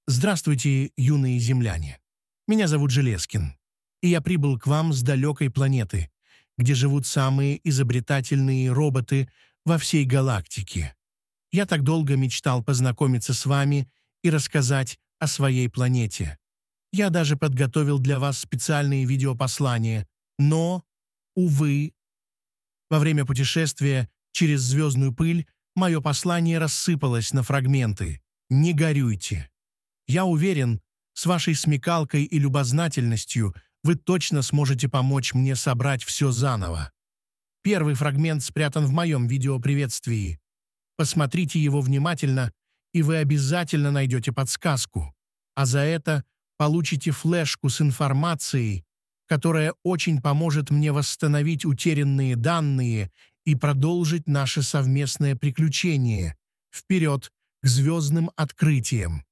Здравствуйте, юные земляне. Меня зовут Железкин, и я прибыл к вам с далекой планеты, где живут самые изобретательные роботы во всей галактике. Я так долго мечтал познакомиться с вами и рассказать о своей планете. Я даже подготовил для вас специальные видеопослания, но, увы, во время путешествия через звездную пыль мое послание рассыпалось на фрагменты. Не горюйте. Я уверен, с вашей смекалкой и любознательностью вы точно сможете помочь мне собрать все заново. Первый фрагмент спрятан в моем видеоприветствии. Посмотрите его внимательно, и вы обязательно найдете подсказку. А за это получите флешку с информацией, которая очень поможет мне восстановить утерянные данные и продолжить наше совместное приключение вперед к звездным открытиям.